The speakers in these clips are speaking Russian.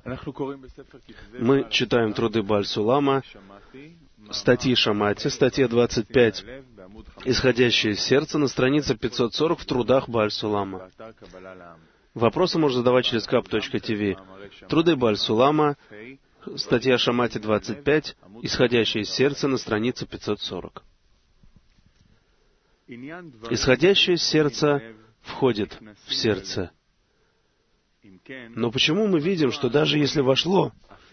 Мы читаем труды Бааль-Сулама, статьи Шамати, статья 25, исходящие из сердца, на странице 540 в трудах Бааль-Сулама. Вопросы можно задавать через kap.tv. Труды Бааль-Сулама, статья Шамати 25, исходящие из сердца, на странице 540. Исходящее из сердца входит в сердце. Но почему мы видим, что даже если вошло,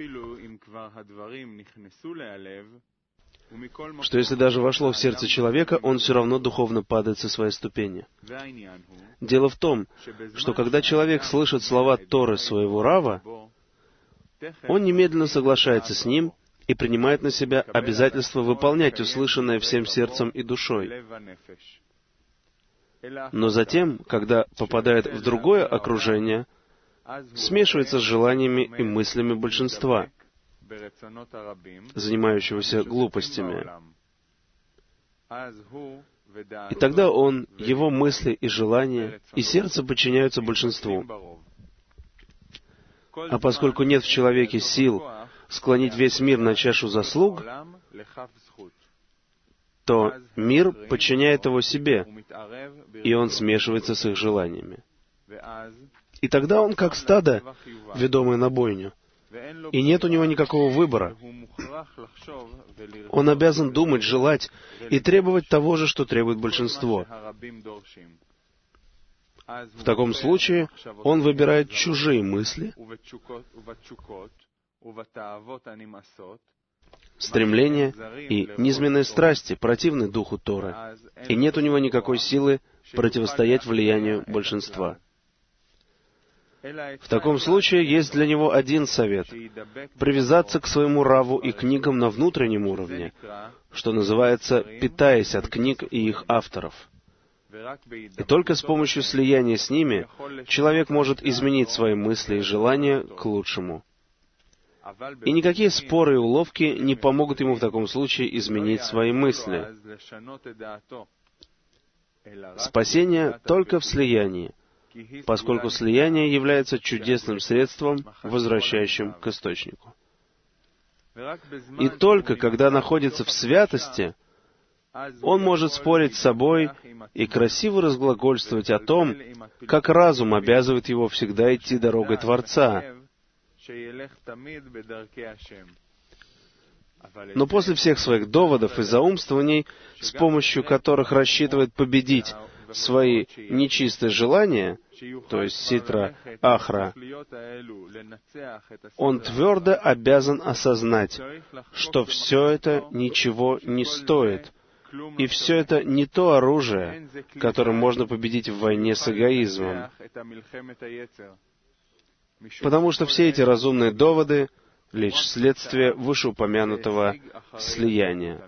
что если даже вошло в сердце человека, он все равно духовно падает со своей ступени? Дело в том, что когда человек слышит слова Торы своего Рава, он немедленно соглашается с ним и принимает на себя обязательство выполнять услышанное всем сердцем и душой. Но затем, когда попадает в другое окружение, смешивается с желаниями и мыслями большинства, занимающегося глупостями. И тогда его мысли и желания, и сердце подчиняются большинству. А поскольку нет в человеке сил склонить весь мир на чашу заслуг, то мир подчиняет его себе, и он смешивается с их желаниями. И тогда он как стадо, ведомое на бойню, и нет у него никакого выбора. Он обязан думать, желать и требовать того же, что требует большинство. В таком случае он выбирает чужие мысли, стремления и низменные страсти, противны духу Торы, и нет у него никакой силы противостоять влиянию большинства. В таком случае есть для него один совет — привязаться к своему раву и книгам на внутреннем уровне, что называется, питаясь от книг и их авторов. И только с помощью слияния с ними человек может изменить свои мысли и желания к лучшему. И никакие споры и уловки не помогут ему в таком случае изменить свои мысли. Спасение только в слиянии, поскольку слияние является чудесным средством, возвращающим к источнику. И только когда находится в святости, он может спорить с собой и красиво разглагольствовать о том, как разум обязывает его всегда идти дорогой Творца. Но после всех своих доводов и заумствований, с помощью которых рассчитывает победить свои нечистые желания, то есть ситра ахра, он твердо обязан осознать, что все это ничего не стоит, и все это не то оружие, которым можно победить в войне с эгоизмом. Потому что все эти разумные доводы — лишь следствие вышеупомянутого слияния.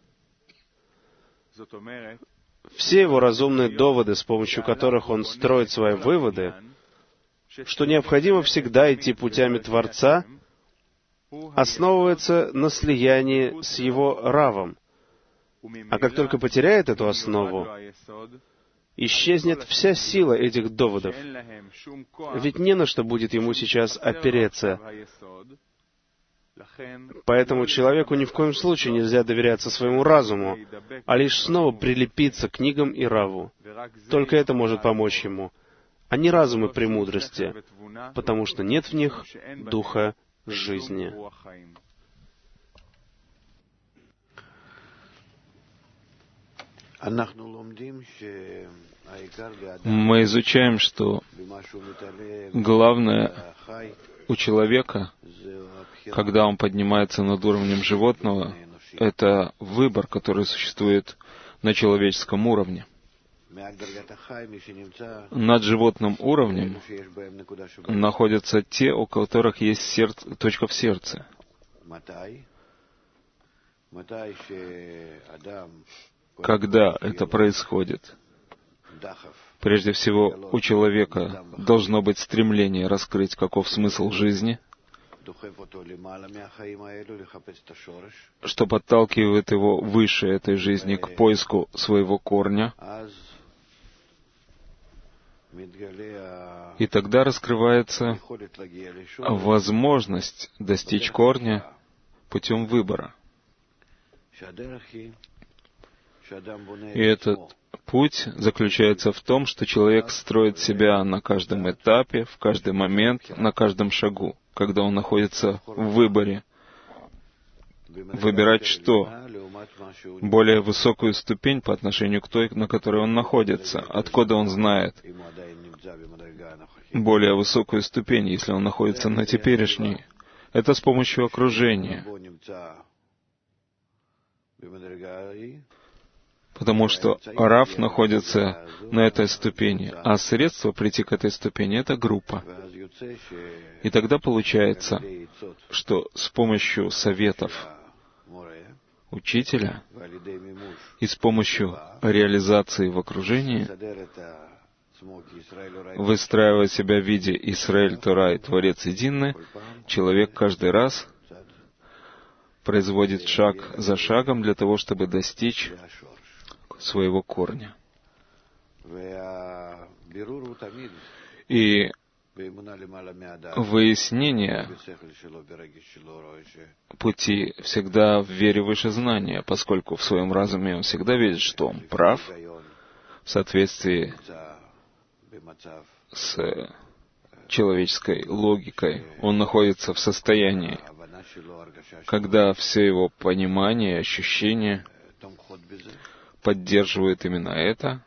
Все его разумные доводы, с помощью которых он строит свои выводы, что необходимо всегда идти путями Творца, основываются на слиянии с его равом. А как только потеряет эту основу, исчезнет вся сила этих доводов, ведь не на что будет ему сейчас опереться. Поэтому человеку ни в коем случае нельзя доверяться своему разуму, а лишь снова прилепиться к книгам и раву. Только это может помочь ему, а не разум и премудрости, потому что нет в них духа жизни. Мы изучаем, что главное у человека, когда он поднимается над уровнем животного, это выбор, который существует на человеческом уровне. Над животным уровнем находятся те, у которых есть точка в сердце. Когда это происходит? Прежде всего, у человека должно быть стремление раскрыть, каков смысл жизни, что подталкивает его выше этой жизни к поиску своего корня. И тогда раскрывается возможность достичь корня путем выбора. И этот путь заключается в том, что человек строит себя на каждом этапе, в каждый момент, на каждом шагу, когда он находится в выборе. Выбирать что? Более высокую ступень по отношению к той, на которой он находится. Откуда он знает более высокую ступень, если он находится на теперешней? Это с помощью окружения. Потому что Рав находится на этой ступени, а средство прийти к этой ступени — это группа. И тогда получается, что с помощью советов учителя и с помощью реализации в окружении выстраивая себя в виде Исраэль, Тора и Творец единый, человек каждый раз производит шаг за шагом для того, чтобы достичь своего корня. И выяснение пути всегда в вере выше знания, поскольку в своем разуме он всегда видит, что он прав, в соответствии с человеческой логикой. Он находится в состоянии, когда все его понимание, ощущения поддерживают именно это,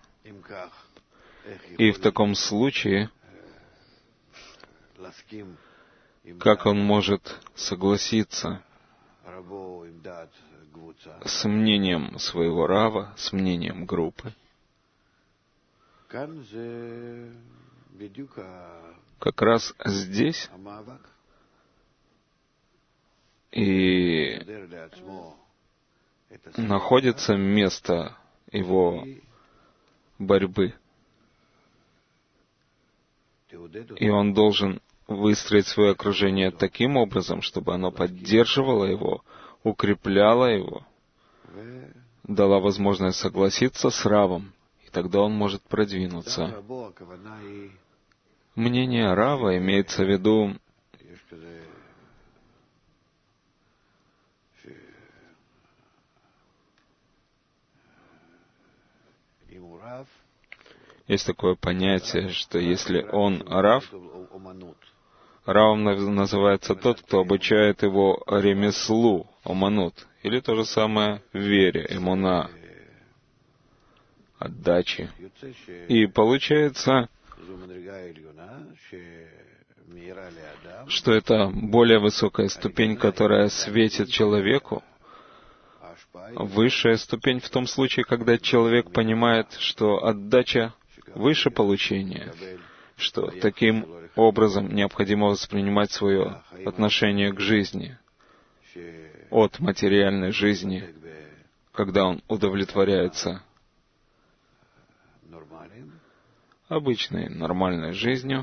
и в таком случае как он может согласиться с мнением своего рава, с мнением группы? Как раз здесь и находится место его борьбы. И он должен выстроить свое окружение таким образом, чтобы оно поддерживало его, укрепляло его, дало возможность согласиться с Равом, и тогда он может продвинуться. Мнение Рава имеется в виду есть такое понятие, что если он Рав, Равом называется тот, кто обучает его ремеслу, оманут, или то же самое в вере, эмуна, отдачи. И получается, что это более высокая ступень, которая светит человеку, высшая ступень в том случае, когда человек понимает, что отдача выше получения, что таким образом необходимо воспринимать свое отношение к жизни от материальной жизни, когда он удовлетворяется обычной, нормальной жизнью,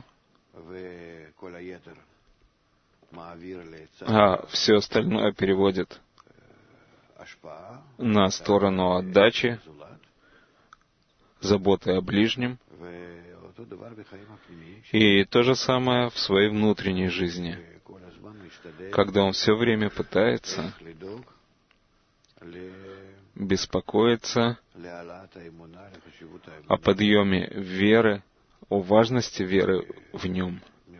а все остальное переводит на сторону отдачи, заботы о ближнем, и то же самое в своей внутренней жизни, когда он все время пытается беспокоиться о подъеме веры, о важности веры в нем.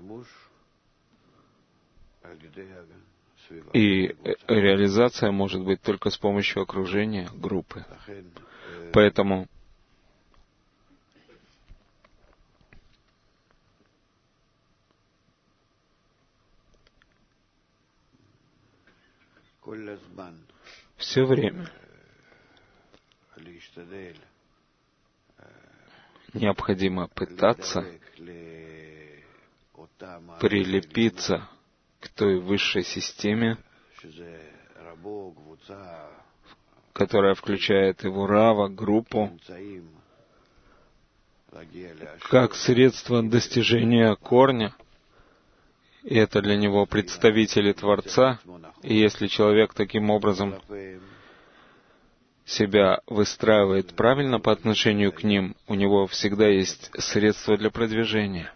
И реализация может быть только с помощью окружения, группы. Поэтому все время необходимо пытаться прилепиться к той высшей системе, которая включает его рава, группу, как средство достижения корня, и это для него представители Творца, и если человек таким образом себя выстраивает правильно по отношению к ним, у него всегда есть средства для продвижения.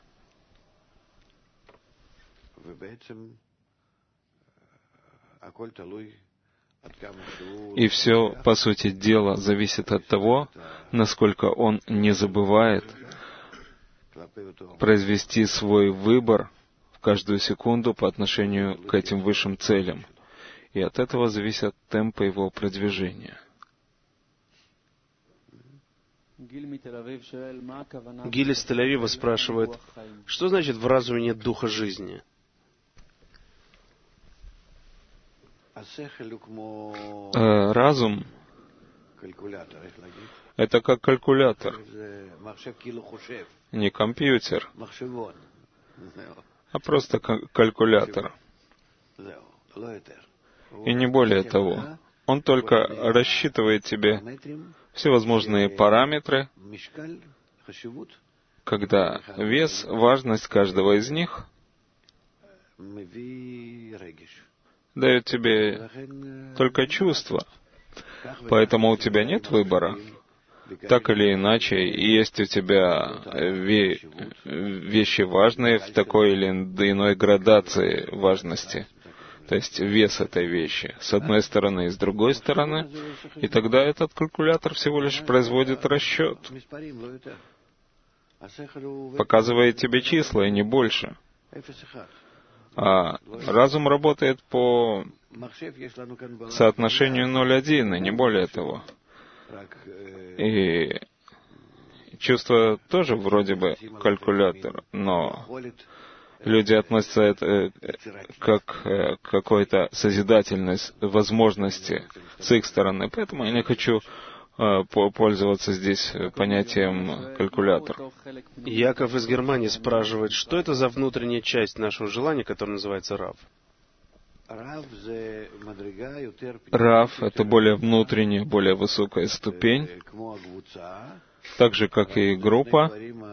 И все, по сути дела, зависит от того, насколько он не забывает произвести свой выбор в каждую секунду по отношению к этим высшим целям. И от этого зависит темп его продвижения. Гиль из Тель-Авива спрашивает, что значит в разуме нет духа жизни? Разум — это как калькулятор, не компьютер, а просто калькулятор. И не более того. Он только рассчитывает тебе всевозможные параметры, когда вес, важность каждого из них дает тебе только чувство. Поэтому у тебя нет выбора. Так или иначе, есть у тебя вещи важные в такой или иной градации важности. То есть вес этой вещи с одной стороны и с другой стороны, и тогда этот калькулятор всего лишь производит расчет, показывает тебе числа и не больше. А разум работает по соотношению 0,1 и не более того. И чувство тоже вроде бы калькулятор, но люди относятся это как к какой-то созидательной возможности с их стороны. Поэтому я не хочу пользоваться здесь понятием калькулятор. Яков из Германии спрашивает, что это за внутренняя часть нашего желания, которая называется Рав? Рав — это более внутренняя, более высокая ступень, так же, как и группа,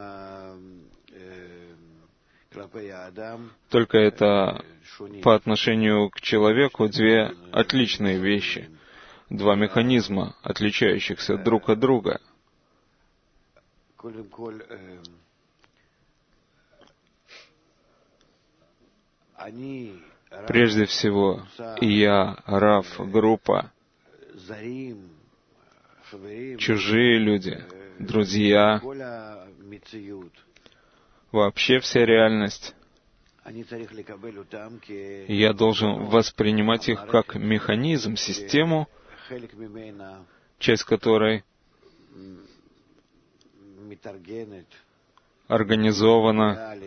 только это по отношению к человеку две отличные вещи, два механизма, отличающихся друг от друга. Прежде всего, я, Рав, группа, чужие люди, друзья, вообще вся реальность. Я должен воспринимать их как механизм, систему, часть которой организована,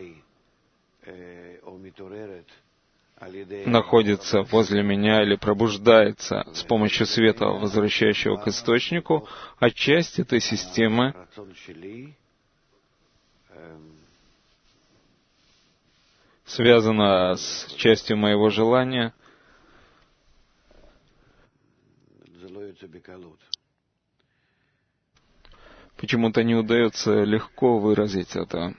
находится возле меня или пробуждается с помощью света, возвращающего к источнику, а часть этой системы связана с частью моего желания. Почему-то не удается легко выразить это.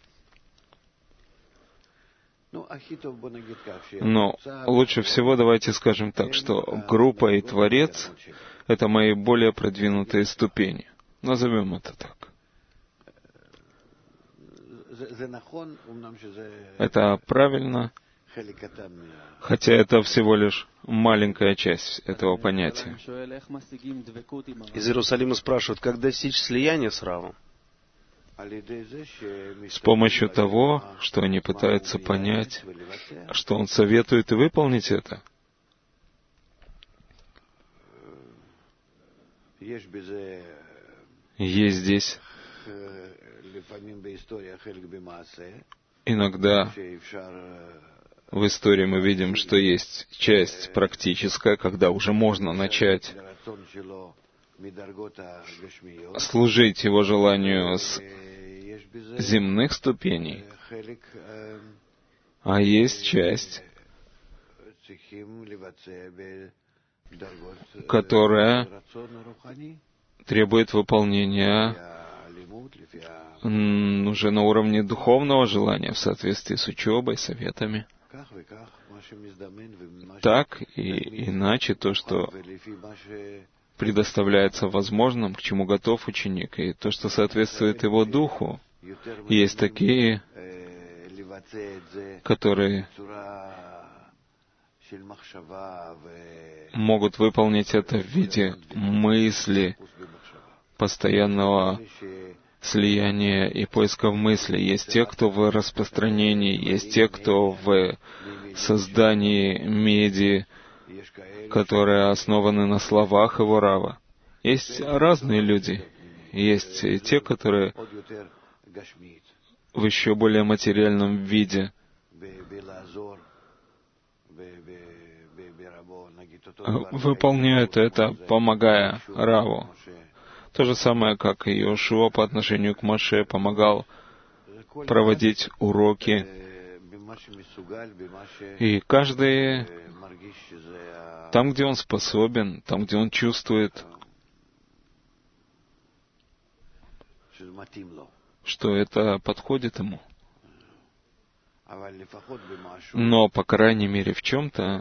Но лучше всего давайте скажем так, что группа и Творец — это мои более продвинутые ступени. Назовем это так. Это правильно, хотя это всего лишь маленькая часть этого понятия. Из Иерусалима спрашивают, как достичь слияния с Равом? С помощью того, что они пытаются понять, что он советует, и выполнить это. Есть здесь иногда в истории мы видим, что есть часть практическая, когда уже можно начать служить его желанию с земных ступеней, а есть часть, которая требует выполнения уже на уровне духовного желания в соответствии с учебой, советами. Так и иначе то, что предоставляется возможным, к чему готов ученик, и то, что соответствует его духу. Есть такие, которые могут выполнить это в виде мысли, постоянного слияния и поиска в мысли. Есть те, кто в распространении, есть те, кто в создании меди, которые основаны на словах его рава. Есть разные люди. Есть и те, которые в еще более материальном виде выполняют это, помогая раву. То же самое, как и Иошуа по отношению к Моше помогал проводить уроки. И каждый там, где он способен, там, где он чувствует, что это подходит ему. Но, по крайней мере, в чем-то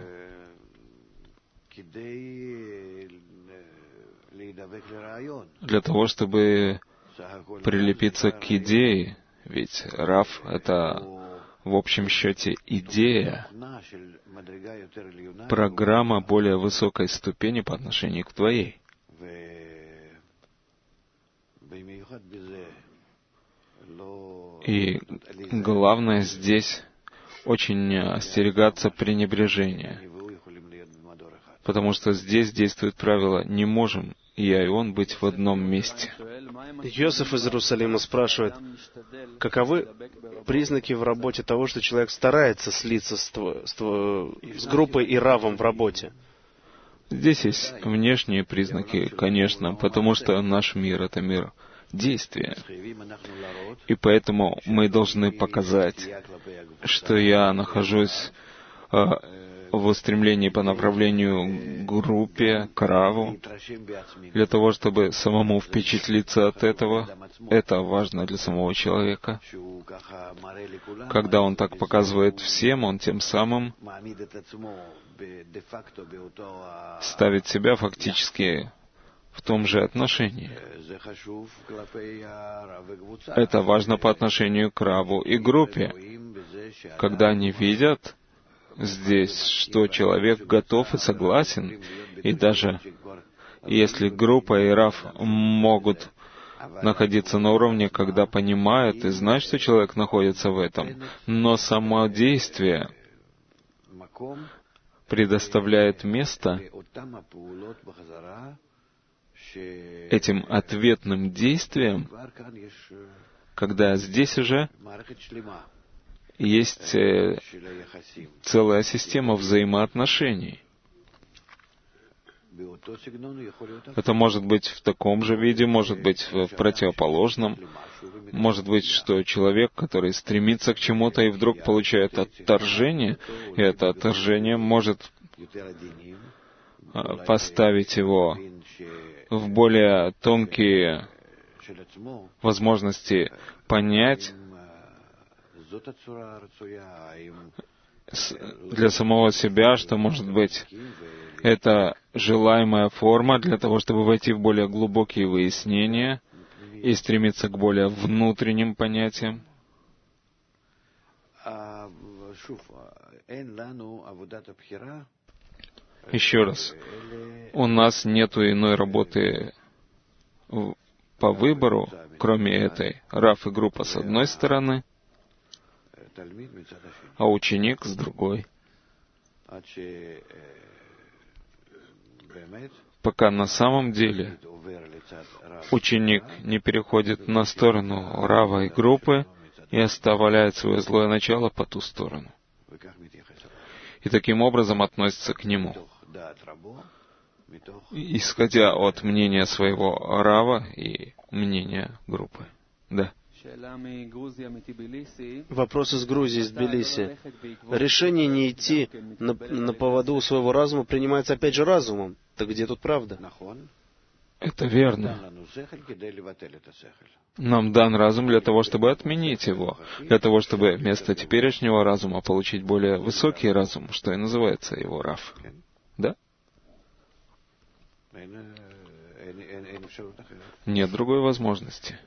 для того, чтобы прилепиться к идее, ведь Рав — это в общем счете идея, программа более высокой ступени по отношению к твоей. И главное здесь очень остерегаться пренебрежения, потому что здесь действует правило «не можем я и он быть в одном месте». Йосеф из Иерусалима спрашивает, каковы признаки в работе того, что человек старается слиться с группой и равом в работе? Здесь есть внешние признаки, конечно, потому что наш мир — это мир действия. И поэтому мы должны показать, что я нахожусь в устремлении по направлению к группе, к раву, для того, чтобы самому впечатлиться от этого. Это важно для самого человека. Когда он так показывает всем, он тем самым ставит себя фактически в том же отношении. Это важно по отношению к раву и группе. Когда они видят здесь, что человек готов и согласен, и даже если группа и рав могут находиться на уровне, когда понимают и знают, что человек находится в этом, но само действие предоставляет место этим ответным действиям, когда здесь уже есть целая система взаимоотношений. Это может быть в таком же виде, может быть в противоположном. Может быть, что человек, который стремится к чему-то и вдруг получает отторжение, и это отторжение может поставить его в более тонкие возможности понять для самого себя, что, может быть, это желаемая форма для того, чтобы войти в более глубокие выяснения и стремиться к более внутренним понятиям. Еще раз, у нас нет иной работы по выбору, кроме этой. Рав и группа с одной стороны, а ученик с другой. Пока на самом деле ученик не переходит на сторону рава и группы и оставляет свое злое начало по ту сторону. И таким образом относится к нему, исходя от мнения своего рава и мнения группы. Да. Вопрос из Грузии, из Тбилиси. Решение не идти на поводу своего разума принимается опять же разумом. Так где тут правда? Это верно. Нам дан разум для того, чтобы отменить его, для того, чтобы вместо теперешнего разума получить более высокий разум, что и называется его рав. Да? Нет другой возможности.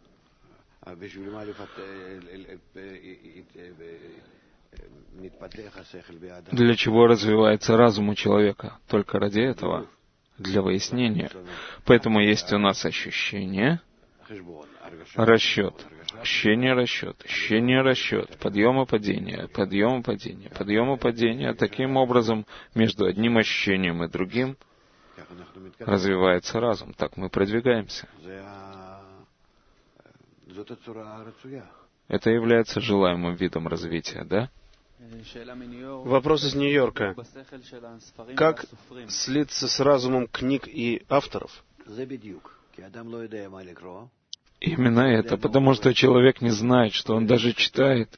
Для чего развивается разум у человека? Только ради этого, для выяснения. Поэтому есть у нас ощущение, расчет, ощущение, расчет, подъем и падение, подъем и падение, подъем и падение. Таким образом, между одним ощущением и другим развивается разум. Так мы продвигаемся. Это является желаемым видом развития, да? Вопрос из Нью-Йорка. Как слиться с разумом книг и авторов? Именно это, потому что человек не знает, что он даже читает,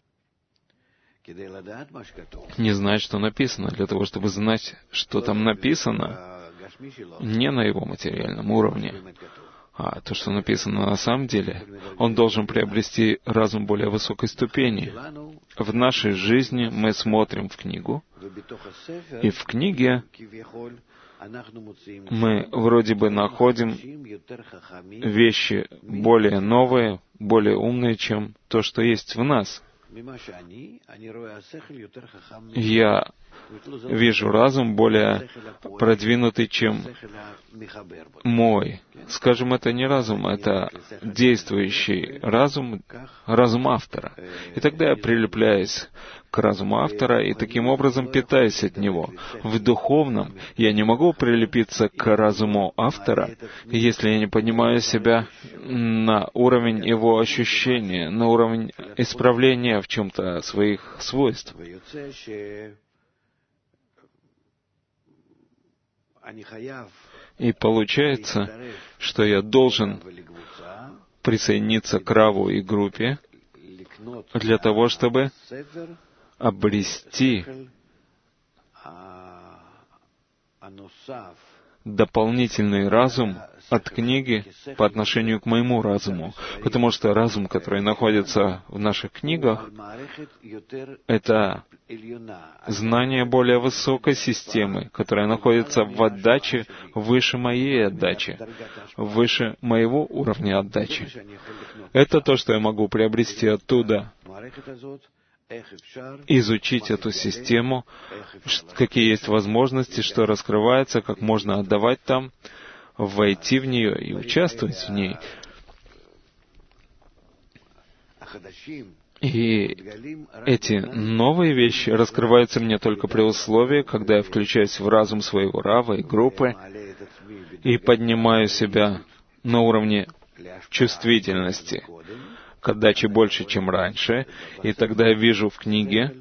не знает, что написано. Для того, чтобы знать, что там написано, не на его материальном уровне, а то, что написано на самом деле, он должен приобрести разум более высокой ступени. В нашей жизни мы смотрим в книгу, и в книге мы вроде бы находим вещи более новые, более умные, чем то, что есть в нас. Я вижу разум более продвинутый, чем мой. Скажем, это не разум, это действующий разум, разум автора. И тогда я прилепляюсь к разуму автора и таким образом питаюсь от него. В духовном я не могу прилепиться к разуму автора, если я не понимаю себя на уровень его ощущения, на уровень исправления в чем-то своих свойств. И получается, что я должен присоединиться к раву и группе для того, чтобы обрести дополнительный разум от книги по отношению к моему разуму. Потому что разум, который находится в наших книгах, это знание более высокой системы, которая находится в отдаче выше моей отдачи, выше моего уровня отдачи. Это то, что я могу приобрести оттуда. Изучить эту систему, какие есть возможности, что раскрывается, как можно отдавать там, войти в нее и участвовать в ней. И эти новые вещи раскрываются мне только при условии, когда я включаюсь в разум своего рава и группы и поднимаю себя на уровне чувствительности к отдаче больше, чем раньше, и тогда я вижу в книге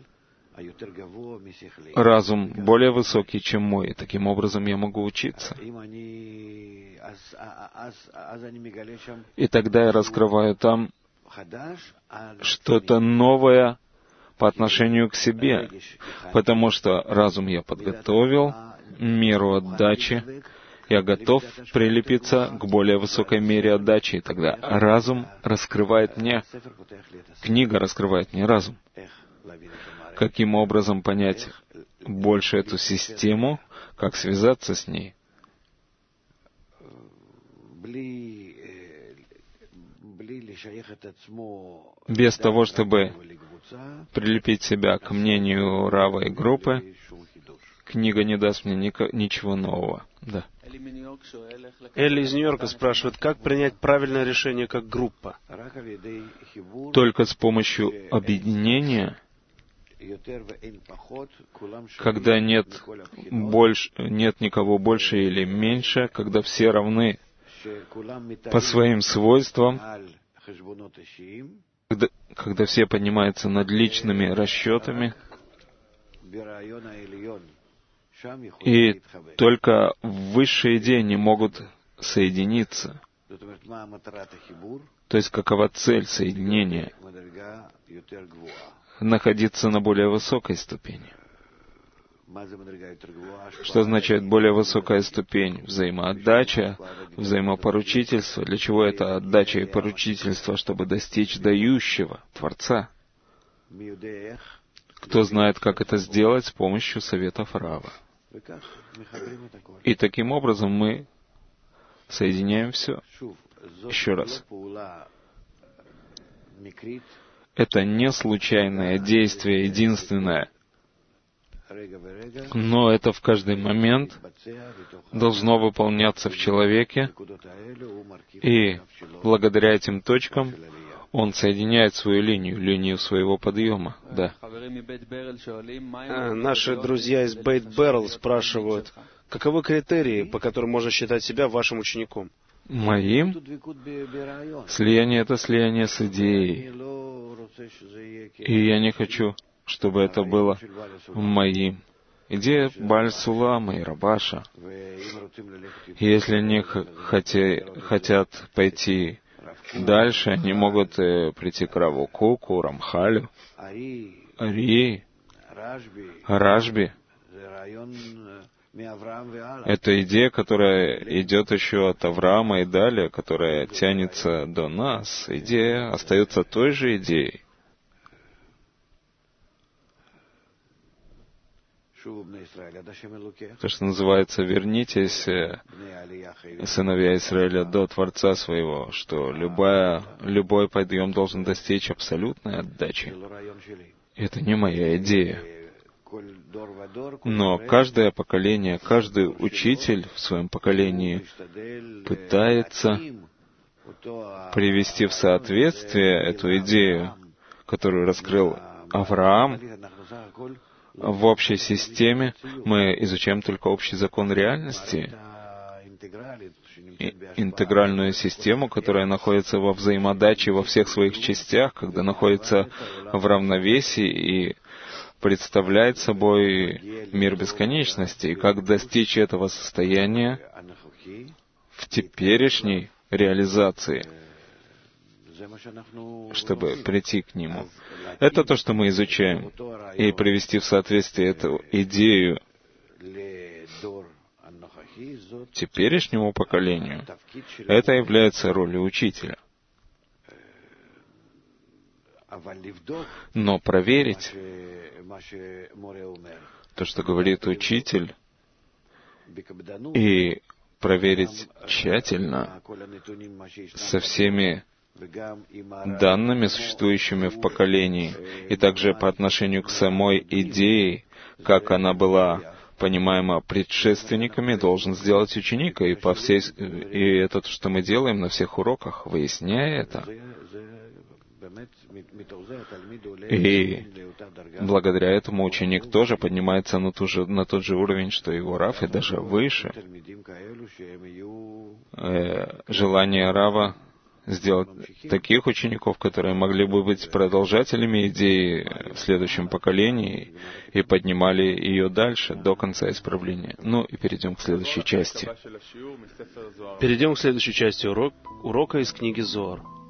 разум более высокий, чем мой. Таким образом я могу учиться. И тогда я раскрываю там что-то новое по отношению к себе, потому что разум я подготовил, меру отдачи, я готов прилепиться к более высокой мере отдачи, и тогда разум раскрывает мне, книга раскрывает мне разум. Каким образом понять больше эту систему, как связаться с ней? Без того, чтобы прилепить себя к мнению рава и группы, книга не даст мне ничего нового. Да. Элли из Нью-Йорка спрашивает, как принять правильное решение как группа? Только с помощью объединения, когда нет никого больше или меньше, когда все равны по своим свойствам, когда все поднимаются над личными расчетами, и только высшие идеи не могут соединиться. То есть, какова цель соединения? Находиться на более высокой ступени. Что означает более высокая ступень? Взаимоотдача, взаимопоручительство. Для чего это отдача и поручительство? Чтобы достичь дающего, Творца. Кто знает, как это сделать с помощью советов Рава. И таким образом мы соединяем все. Еще раз. Это не случайное действие единственное, но это в каждый момент должно выполняться в человеке, и благодаря этим точкам он соединяет свою линию своего подъема. Да. Наши друзья из Бейт Берл спрашивают, каковы критерии, по которым можно считать себя вашим учеником? Моим? Слияние — это слияние с идеей. И я не хочу, чтобы это было моим. Идея Бааль Сулама и Рабаша. Если они хотят пойти дальше, они могут прийти к Раву Коку, Рамхалю, Арии, Рашби. Это идея, которая идет еще от Авраама и далее, которая тянется до нас. Идея остается той же идеей. То, что называется, вернитесь, сыновья Израиля, до Творца своего, что любой подъем должен достичь абсолютной отдачи. Это не моя идея. Но каждое поколение, каждый учитель в своем поколении пытается привести в соответствие эту идею, которую раскрыл Авраам. В общей системе мы изучаем только общий закон реальности, интегральную систему, которая находится во взаимодаче во всех своих частях, когда находится в равновесии и представляет собой мир бесконечности. И как достичь этого состояния в теперешней реализации, чтобы прийти к нему. Это то, что мы изучаем. И привести в соответствие эту идею теперешнему поколению, это является ролью учителя. Но проверить то, что говорит учитель, и проверить тщательно со всеми данными, существующими в поколении, и также по отношению к самой идее, как она была понимаема предшественниками, должен сделать ученик, и это то, что мы делаем на всех уроках, выясняя это. И благодаря этому ученик тоже поднимается на тот же уровень, что его Рав, и даже выше. Желание Рава сделать таких учеников, которые могли бы быть продолжателями идеи в следующем поколении и поднимали ее дальше, до конца исправления. Ну и перейдем к следующей части. Перейдем к следующей части урока из книги Зоар.